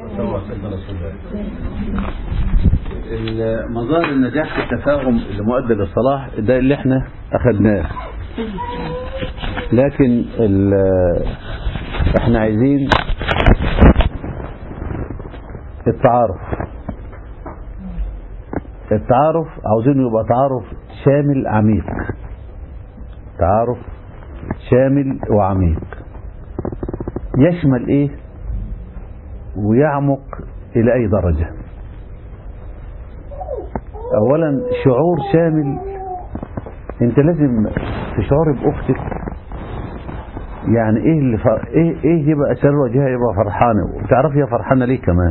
مظاهر النجاح في التفاهم اللي مؤدي للصلاح ده اللي احنا اخذناه، لكن احنا عايزين التعارف عاوزينه يبقى تعارف شامل عميق، تعارف شامل وعميق يشمل ايه ويعمق الى اي درجة. اولا شعور شامل، انت لازم تشعر باختك، يعني ايه اللي ايه يبقى سر وجهها يبقى فرحانه، وتعرف هي فرحانه ليه كمان،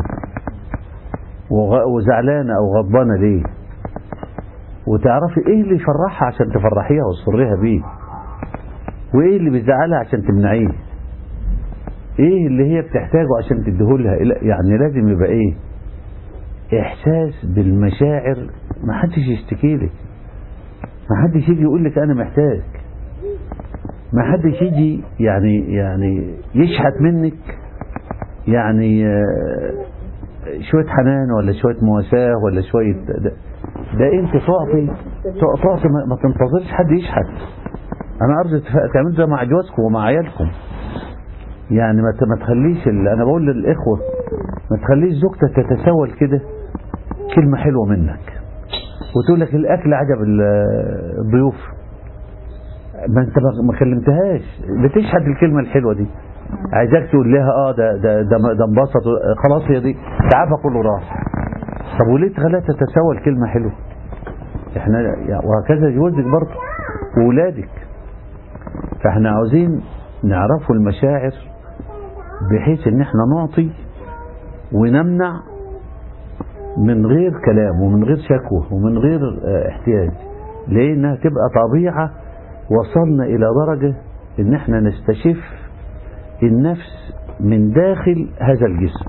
وزعلانه او غضبانه ليه، وتعرفي ايه اللي يفرحها عشان تفرحيها وتسريها بيه، وايه اللي بيزعلها عشان تمنعيه، ايه اللي هي بتحتاجه عشان تديهولها. يعني لازم يبقى ايه احساس بالمشاعر. ما حدش يشتكي لك، ما حدش يجي يقول لك انا محتاج، ما حدش يجي يعني يشحت منك يعني شوية حنان ولا شوية مواساة ولا شوية ده انت تعطي ما تنتظرش حد يشحت. انا ارجو تعملوا ده مع جوازكم ومع عيالكم، يعني ما تخليش انا بقول للاخوة ما تخليش زوجتك تتسول كده كلمة حلوة منك وتقول لك الاكل عجب الضيوف، ما انت ما كلمتهاش، بتشحت الكلمة الحلوة دي، عايزاك تقول لها ده انبسط خلاص، هي دي تعبها كله راح. طب وليه تخليها تتسول كلمة حلوة؟ احنا وهكذا جوزك برضه وولادك. فاحنا عاوزين نعرفوا المشاعر بحيث ان احنا نعطي ونمنع من غير كلام ومن غير شكوى ومن غير احتياج، لانها تبقى طبيعة. وصلنا الى درجة ان احنا نستشف النفس من داخل هذا الجسم،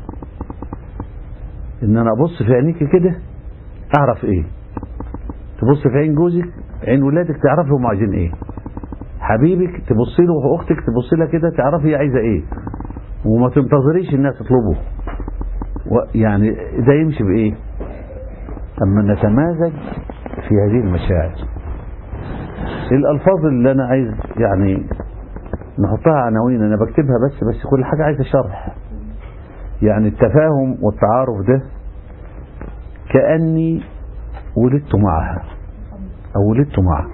ان انا ابص في عينيك كده اعرف ايه، تبص في عين جوزك عين ولادك تعرفي هم عايزين ايه، حبيبك تبص له واختك تبص لها كده تعرفي هي عايزه ايه، وما تنتظريش الناس تطلبه. يعني ده يمشي بايه؟ اما نتمازج في هذه المشاعر. الالفاظ اللي انا عايز يعني نحطها عناوين، انا بكتبها بس كل حاجه عايزه شرح. يعني التفاهم والتعارف ده كأني ولدت معها او ولدت معه،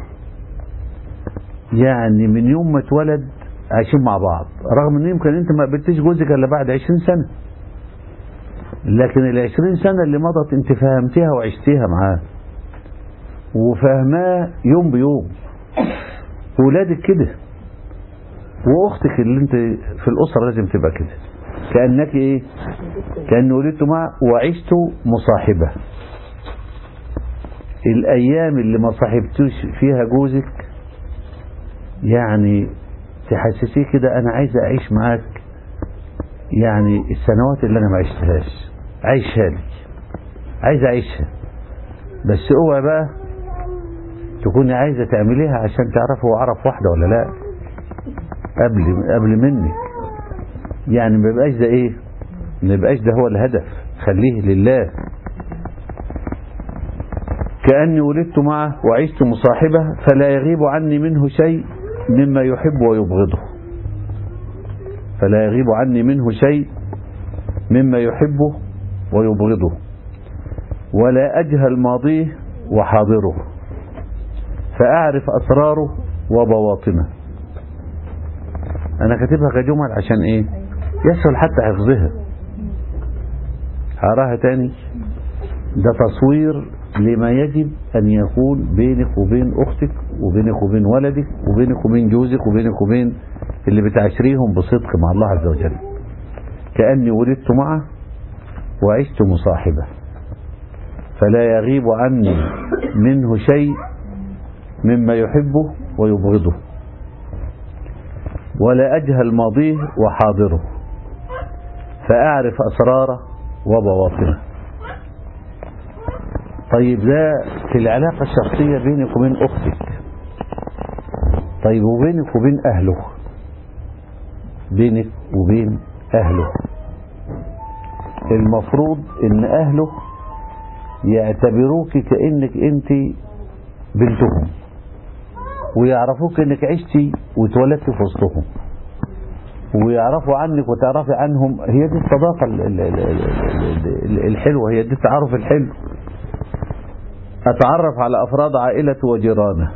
يعني من يوم ما اتولد عايشين مع بعض، رغم ان يمكن انت ما قابلتش جوزك الا بعد 20 سنة، لكن ال20 سنة اللي مضت انت فهمتها وعشتيها معاه وفهماه يوم بيوم. وولادك كده، واختك اللي انت في الاسرة لازم تبقى كده، كأنك ايه، كأن ولدت معه وعشت مصاحبة. الايام اللي ما صاحبتوش فيها جوزك يعني تحسسيه كده انا عايز اعيش معاك، يعني السنوات اللي انا ما عشتهاش عايشها لي، عايز اعيشها، بس اوعى بقى تكوني عايزة تعمليها عشان تعرف هو عرف واحدة ولا لا قبل منك. يعني ما يبقاش ده ايه، ما يبقاش ده هو الهدف، خليه لله. كأني ولدت معه وعشت مصاحبة فلا يغيب عني منه شيء مما يحب ويبغضه، فلا يغيب عني منه شيء مما يحبه ويبغضه، ولا أجهل ماضيه وحاضره فأعرف أسراره وبواطنه. أنا كاتبها كجمل عشان إيه يسهل حتى حفظها. هقراها تاني. ده تصوير لما يجب أن يكون بينك وبين أختك وبينك وبين ولدك وبينك وبين جوزك وبينك وبين اللي بتعشريهم بصدق مع الله عز وجل. كأني ولدت معه وعشت مصاحبة فلا يغيب عني منه شيء مما يحبه ويبغضه، ولا أجهل ماضيه وحاضره فأعرف أسراره وبواطنه. طيب ده في العلاقة الشخصية بينك وبين أختك. طيب وبينك وبين أهله، بينك وبين أهله المفروض ان اهله يعتبروك كأنك انت بنتهم، ويعرفوك انك عشتي واتولدت في وسطهم، ويعرفوا عنك وتعرفي عنهم. هي دي الصداقة الحلوة، هي دي التعارف الحلو. اتعرف على افراد عائلته وجيرانه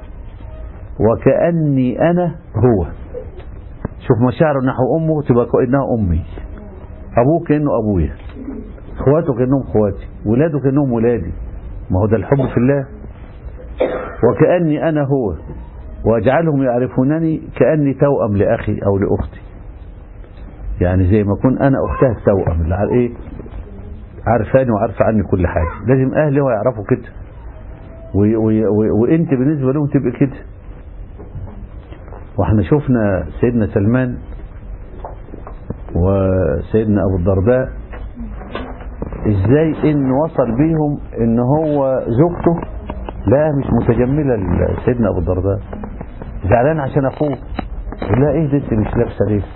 وكأني انا هو. شوف مشاعره نحو امه تبقى كأنها امي، ابوه كأنه ابويا، اخواته كأنهم اخواتي، ولاده كأنهم ولادي. ما هو ده الحب في الله. وكأني انا هو، واجعلهم يعرفونني كأني توأم لأخي او لأختي. يعني زي ما اكون انا اختها التوأم اللي ايه عارفاني وعارفه عني كل حاجه. لازم اهلي يعرفوا كده، وانت بالنسبه لهم تبقى كده. واحنا شفنا سيدنا سلمان وسيدنا ابو الدرداء ازاي ان وصل بيهم ان هو زوجته لا مش متجمله لسيدنا ابو الدرداء، زعلان عشان اخوه. لا ايه ده انت مش لابسه ليه؟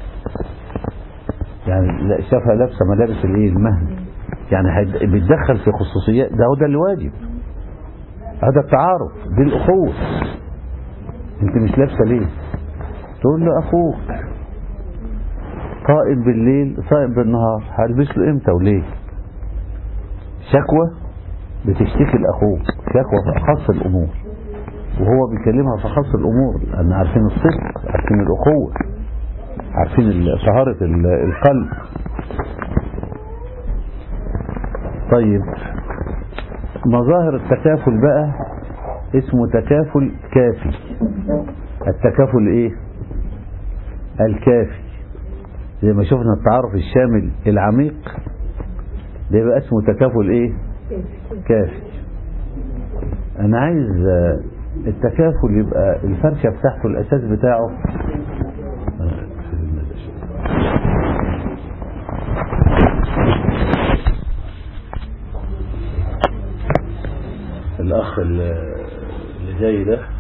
يعني لا شافها لابسه ملابس الايه المهن، يعني بيتدخل في خصوصيات. ده هو ده اللي واجب، هذا التعارف، دي الاخوه. انت مش لابسه ليه؟ تقول له اخوك قائم بالليل صائم بالنهار، هلبس له امتى وليه؟ شكوى بتشتكي لاخوك، شكوى في اخص الامور، وهو بيكلمها في اخص الامور، لان عارفين الصدق، عارفين الاخوه، عارفين طهارة القلب. طيب مظاهر التكافل بقى اسمه تكافل كافي. التكافل ايه؟ الكافي. زي ما شفنا التعارف الشامل العميق ده يبقى اسمه تكافل ايه؟ كافي. انا عايز التكافل يبقى الفرشة بتاعته الاساس بتاعه الاخ اللي جاي ده